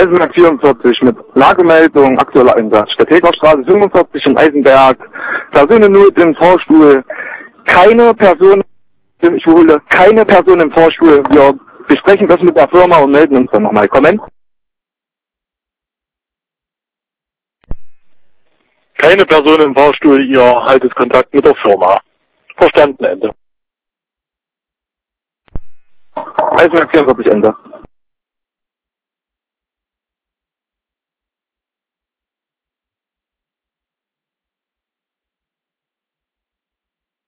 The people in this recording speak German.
Eisenberg 44 mit Lagemeldung, aktueller Einsatz. Stetekerstraße 45 in Eisenberg. Personennot im Fahrstuhl. Keine Person, ich wiederhole, keine Person im Fahrstuhl. Wir besprechen das mit der Firma und melden uns dann nochmal. Kommen? Keine Person im Fahrstuhl, ihr haltet Kontakt mit der Firma. Verstanden, Ende. Eisenberg 44 Ende.